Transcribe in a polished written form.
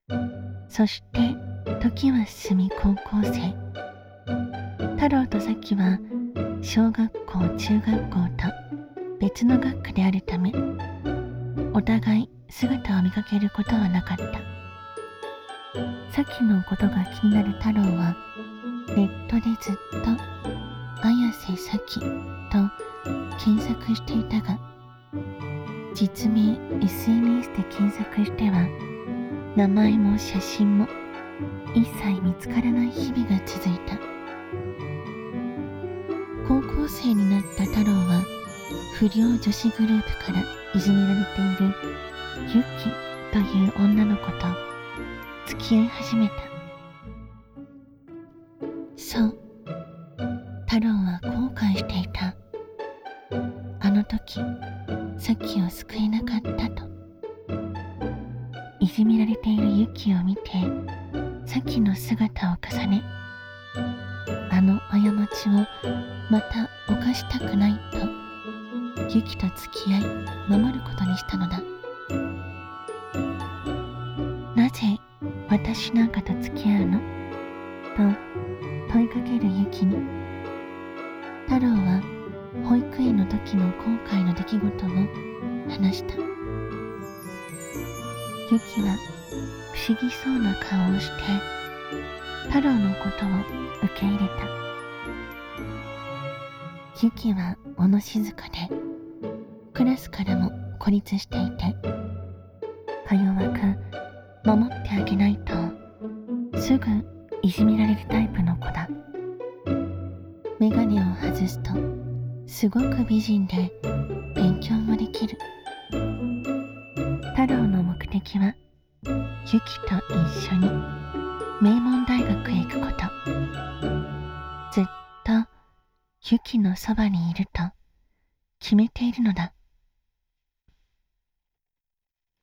そして時は進み高校生。太郎と咲は小学校中学校と別の学区であるため、お互い姿を見かけることはなかった。咲のことが気になる太郎はネットでずっと綾瀬咲と検索していたが、実名 SNS で検索しては名前も写真も一切見つからない日々が続いた。高校生になった太郎は不良女子グループからいじめられているユキという女の子と付き合い始めた。そう、太郎は後悔していた。あの時咲を救えなかったと。いじめられているユキを見て咲の姿を重ね、あの過ちをまた犯したくないとユキと付き合い守ることにしたのだ。なぜ私なんかと付き合うのと問いかけるユキに、太郎は保育園の時の後悔の出来事を話した。ユキは不思議そうな顔をして太郎のことを受け入れた。ユキは物静かでクラスからも孤立していて、か弱く守ってあげないとすぐいじめられるタイプの子だ。メガネを外すとすごく美人で勉強もできる。太郎の目的はユキと一緒に名門大学へ行くこと。ずっとユキのそばにいると決めているのだ。